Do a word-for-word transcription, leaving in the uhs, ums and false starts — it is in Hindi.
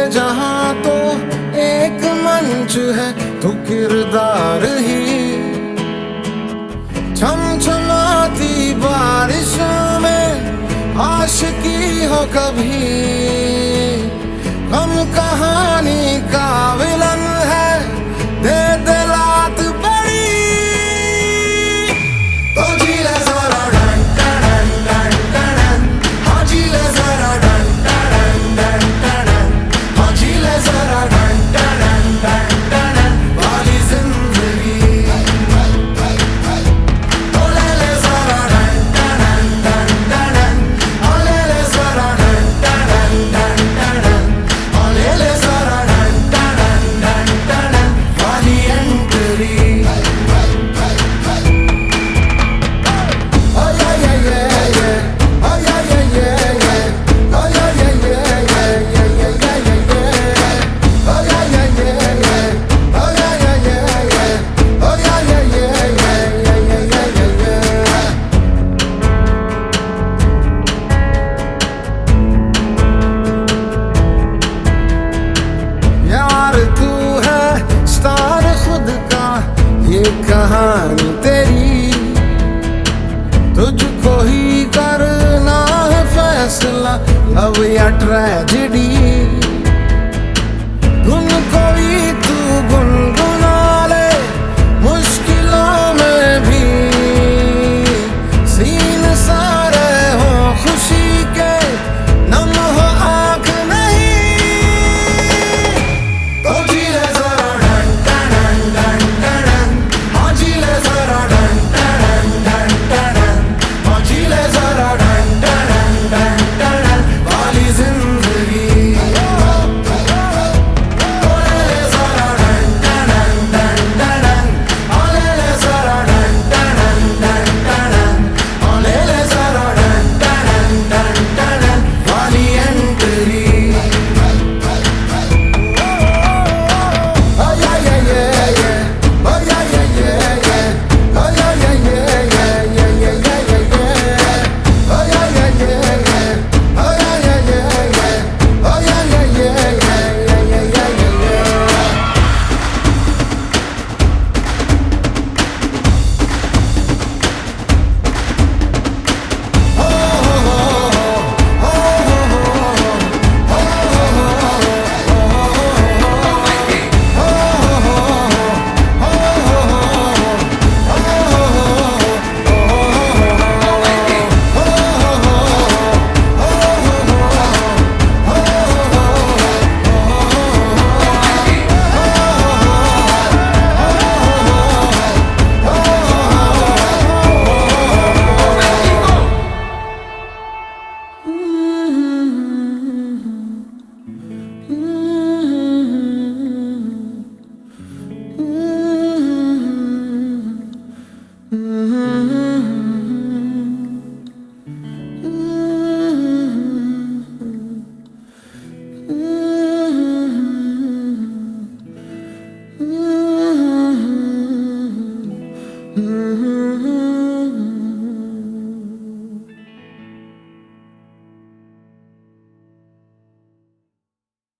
जहां तो एक मंच है, तो किरदार ही छमछमाती बारिश में आशिकी हो कभी। हम कहानी का विलन है, दे दिलात बड़ी, तो जी ले जरा डन डन डन डन, हाँ जी ले जरा डन डन डन डन, हाँ जी ले जरा डन डन डन डन वाली जिंदगी। ओ ले ले जरा डन डन डन डन, ओ ले ले जरा डन डन डन डन, ओ ले ले जरा डन डन डन डन वाली एंट्री। यार तू है स्टार खुद का, ये कहानी तेरी, तुझको ही करना है फैसला, लव या ट्रेजेडी।